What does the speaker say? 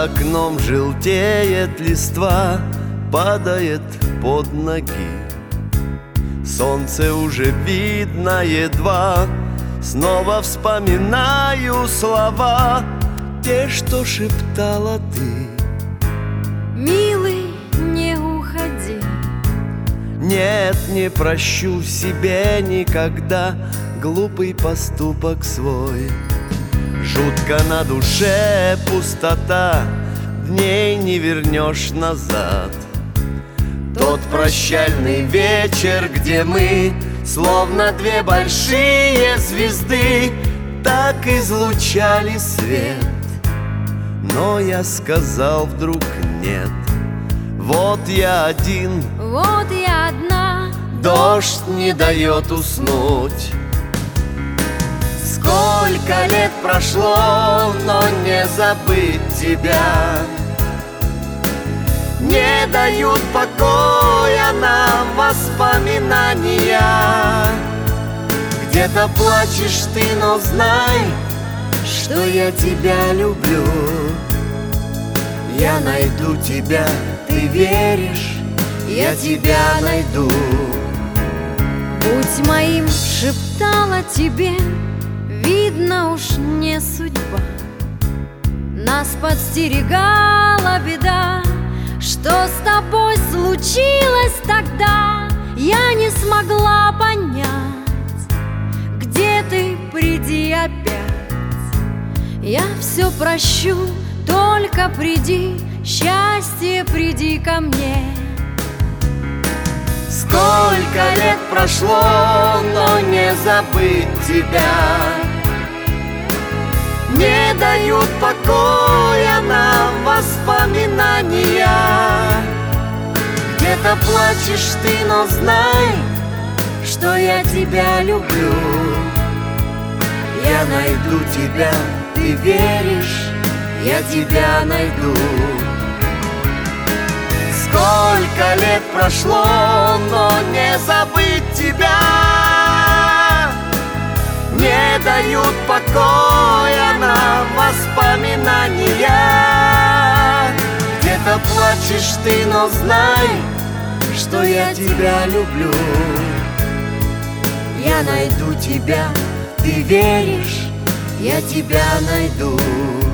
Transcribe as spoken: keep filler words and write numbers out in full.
За окном желтеет листва, падает под ноги. Солнце уже видно едва, снова вспоминаю слова, те, что шептала ты. Милый, не уходи. Нет, не прощу себе никогда глупый поступок свой. Жутко на душе пустота, дней не вернешь назад. Тот прощальный вечер, где мы, словно две большие звезды, так излучали свет. Но я сказал вдруг нет. Вот я один, вот я одна, дождь не дает уснуть. Сколько лет прошло, но не забыть тебя. Не дают покоя нам воспоминания. Где-то плачешь ты, но знай, что я тебя люблю. Я найду тебя, ты веришь, я тебя найду. Будь моим, шептала тебе, видно уж не судьба. Нас подстерегала беда. Что с тобой случилось тогда, я не смогла понять. Где ты, приди опять. Я все прощу, только приди, счастье, приди ко мне. Сколько лет прошло, но не забыть тебя. Не дают покоя нам воспоминания. Где-то плачешь ты, но знай, что я тебя люблю. Я найду тебя, ты веришь, я тебя найду. Сколько лет прошло, но не забыть тебя. Не дают покоя нам воспоминания. Где-то плачешь ты, но знай, что я тебя люблю. Я найду тебя, ты веришь, я тебя найду.